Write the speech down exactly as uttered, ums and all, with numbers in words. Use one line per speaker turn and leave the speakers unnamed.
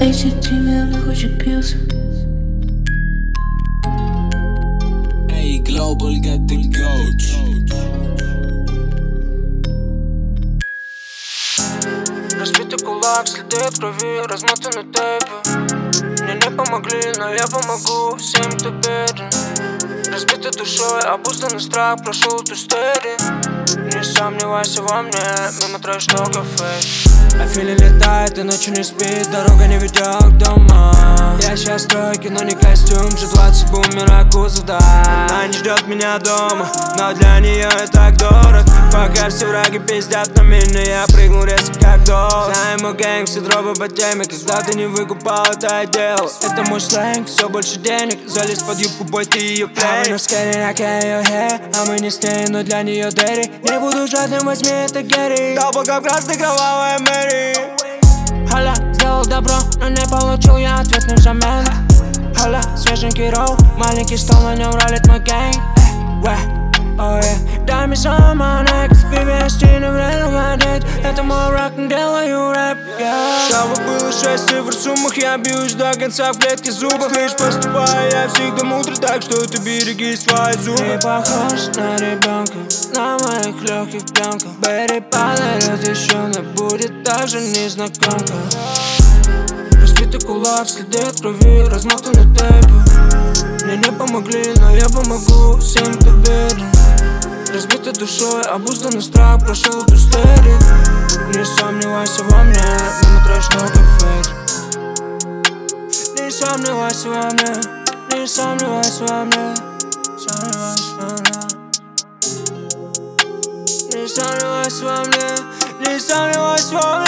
десять тебя на хочет пился.
Эй, Global get the goat.
Разбитый кулак, следы от крови, размотаны тейпы. Мне не помогли, но я помогу всем, кто беден. Разбитой душой, обузданный страх прошел эту стадию. Не сомневайся во мне, мимо трэш-ток кафе. Афили летает и ночью не спит, дорога не ведет к дому. Я сейчас стройки, но не костюм, джи двадцать бумера, кузов, да. Она не ждет меня дома, но для нее я так дорог. Пока все враги пиздят на меня, я прыгнул резко как дол. Знаем мой гэнг, все дробы по теме, когда ты не выкупал, это я делал. Это мой сленг, все больше денег, залез под юбку, бой, ты ее плей. А мы скорее на ее hair, а мы не с ней, но для нее Дэри. Не буду жадным, возьми это Гэри. Дал бога в красной кровавой Мэри. Халя, сделал добро, но не получил я ответный взамен. Халя, свеженький роу, маленький стол, на нем ролит мой гэнг. Oh yeah. Дай мне самонек, вывести не время ходить. Это мой рок, не делаю рэп, yeah. Чтобы было шесть цифр в суммах, я бьюсь до конца в клетке зубов. Лишь поступаю я всегда мудро, так что ты береги свои зубы. Ты похож на ребенка, на моих легких пленках. Берри подарит еще, но будет также незнакомка. Разбитый кулак, следы от крови, размотаны тейпы. Мне не помогли, но я помогу всем, кто беден. Разбитой душой, обузданный страх прошел эту стадию. Не сомневайся во мне, мимо трэш-ток кафе. Не сомневайся во мне, не сомневайся во мне, сомневайся во мне. Не сомневайся во мне, не сомневайся во мне.